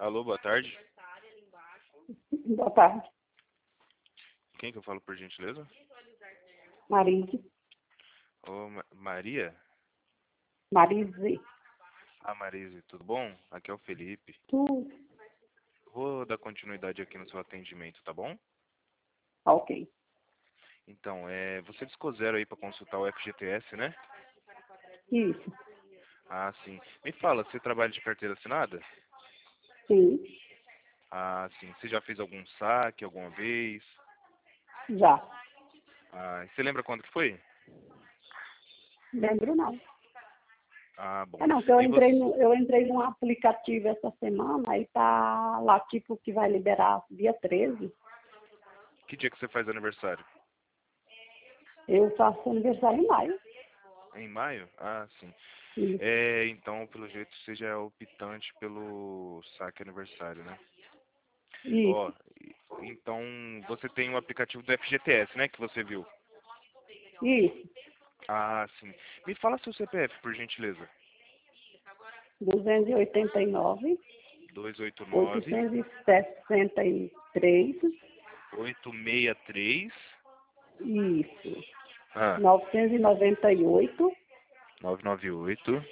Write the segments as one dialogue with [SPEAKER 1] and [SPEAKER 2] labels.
[SPEAKER 1] Alô, boa tarde.
[SPEAKER 2] Boa tarde.
[SPEAKER 1] Quem que eu falo por gentileza?
[SPEAKER 2] Marise.
[SPEAKER 1] Ô, Maria?
[SPEAKER 2] Marise.
[SPEAKER 1] Marise, tudo bom? Aqui é o Felipe.
[SPEAKER 2] Tu.
[SPEAKER 1] Vou dar continuidade aqui no seu atendimento, tá bom?
[SPEAKER 2] Ok.
[SPEAKER 1] Então, você discou zero aí para consultar o FGTS, né?
[SPEAKER 2] Isso.
[SPEAKER 1] Ah, sim. Me fala, você trabalha de carteira assinada?
[SPEAKER 2] Sim.
[SPEAKER 1] Ah, sim. Você já fez algum saque alguma vez?
[SPEAKER 2] Já.
[SPEAKER 1] Ah, você lembra quando que foi?
[SPEAKER 2] Lembro não.
[SPEAKER 1] Ah, bom.
[SPEAKER 2] É não, que eu
[SPEAKER 1] E você...
[SPEAKER 2] entrei num aplicativo essa semana e tá lá tipo que vai liberar dia 13.
[SPEAKER 1] Que dia que você faz aniversário?
[SPEAKER 2] Eu faço aniversário em maio.
[SPEAKER 1] Em maio? Ah, sim.
[SPEAKER 2] Isso.
[SPEAKER 1] Então, pelo jeito, você já é optante pelo saque aniversário, né? Ó,
[SPEAKER 2] Isso.
[SPEAKER 1] então você tem o aplicativo do FGTS, né, que você viu?
[SPEAKER 2] Isso.
[SPEAKER 1] Ah, sim. Me fala seu CPF, por gentileza.
[SPEAKER 2] 289,
[SPEAKER 1] 289
[SPEAKER 2] 863,
[SPEAKER 1] 863
[SPEAKER 2] isso.
[SPEAKER 1] ah,
[SPEAKER 2] 998,
[SPEAKER 1] 998.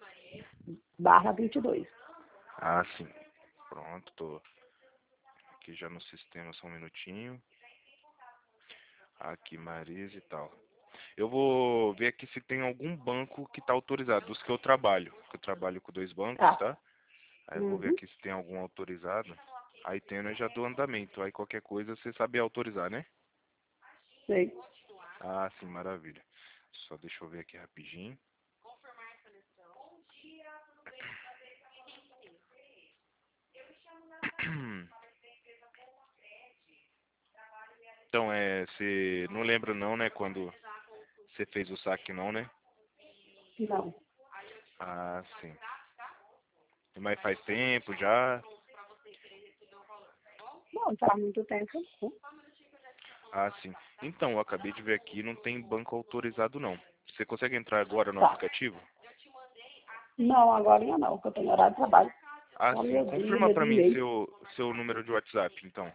[SPEAKER 2] /22.
[SPEAKER 1] Ah, sim. Pronto, tô aqui já no sistema, só um minutinho. Aqui, Marisa e tal. Eu vou ver aqui se tem algum banco que está autorizado, dos que eu trabalho. Que eu trabalho com 2 bancos,
[SPEAKER 2] Tá.
[SPEAKER 1] tá? Aí eu vou ver
[SPEAKER 2] Uhum.
[SPEAKER 1] aqui se tem algum autorizado. Aí tendo, eu já dou andamento. Aí qualquer coisa você sabe autorizar, né?
[SPEAKER 2] Sei.
[SPEAKER 1] Ah, sim, maravilha. Só deixa eu ver aqui rapidinho. Então, você não lembra não, né, quando você fez o saque não, né?
[SPEAKER 2] Não.
[SPEAKER 1] Ah, sim. Mas faz tempo já?
[SPEAKER 2] Não, faz muito tempo.
[SPEAKER 1] Ah, sim. Então, eu acabei de ver aqui, não tem banco autorizado não. Você consegue entrar agora no
[SPEAKER 2] Tá.
[SPEAKER 1] aplicativo?
[SPEAKER 2] Não, agora ainda não, porque eu tenho horário de trabalho.
[SPEAKER 1] Ah,
[SPEAKER 2] Só
[SPEAKER 1] sim.
[SPEAKER 2] meio-dia,
[SPEAKER 1] Confirma pra
[SPEAKER 2] meio-dia e
[SPEAKER 1] mim
[SPEAKER 2] meio.
[SPEAKER 1] seu número de WhatsApp, então.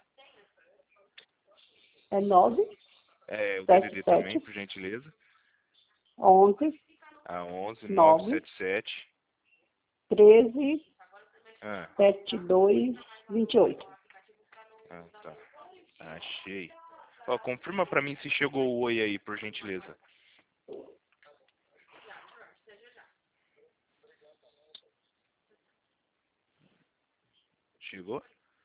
[SPEAKER 2] É 9,
[SPEAKER 1] O DDD
[SPEAKER 2] 7,
[SPEAKER 1] também,
[SPEAKER 2] 7,
[SPEAKER 1] por gentileza.
[SPEAKER 2] 11,
[SPEAKER 1] 11
[SPEAKER 2] 9,
[SPEAKER 1] 977.
[SPEAKER 2] 13,
[SPEAKER 1] Ah,
[SPEAKER 2] 72, 28.
[SPEAKER 1] tá. Achei. Ó, confirma pra mim se chegou o oi aí, por gentileza. Chegou?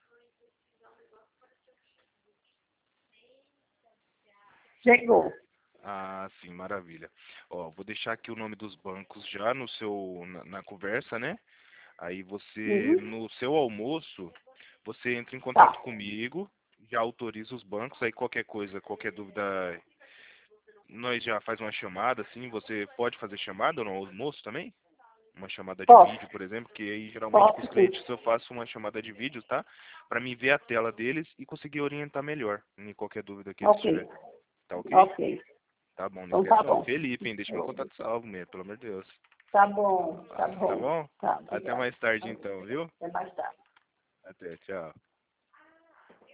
[SPEAKER 2] Chegou.
[SPEAKER 1] Ah, sim, maravilha. Ó, vou deixar aqui o nome dos bancos já no na conversa, né? Aí você,
[SPEAKER 2] Uhum.
[SPEAKER 1] no seu almoço, você entra em contato
[SPEAKER 2] Tá.
[SPEAKER 1] comigo, já autoriza os bancos, aí qualquer coisa, qualquer dúvida, nós já faz uma chamada, assim, você pode fazer chamada no almoço também? Uma chamada de
[SPEAKER 2] Posso.
[SPEAKER 1] vídeo, por exemplo, que aí geralmente com
[SPEAKER 2] Posso
[SPEAKER 1] os
[SPEAKER 2] sim.
[SPEAKER 1] clientes eu faço uma chamada de vídeo, tá? Pra mim ver a tela deles e conseguir orientar melhor em qualquer dúvida que eles
[SPEAKER 2] Ok.
[SPEAKER 1] tiverem. Tá ok?
[SPEAKER 2] Ok.
[SPEAKER 1] Tá bom, não
[SPEAKER 2] Então tá
[SPEAKER 1] esquece não.
[SPEAKER 2] bom.
[SPEAKER 1] Felipe, hein? Deixa meu contato salvo mesmo, pelo amor de Deus.
[SPEAKER 2] Tá bom. Tá
[SPEAKER 1] Tá
[SPEAKER 2] bom.
[SPEAKER 1] bom?
[SPEAKER 2] Tá,
[SPEAKER 1] Até
[SPEAKER 2] obrigado.
[SPEAKER 1] mais tarde então, viu?
[SPEAKER 2] Até mais tarde.
[SPEAKER 1] Até, tchau.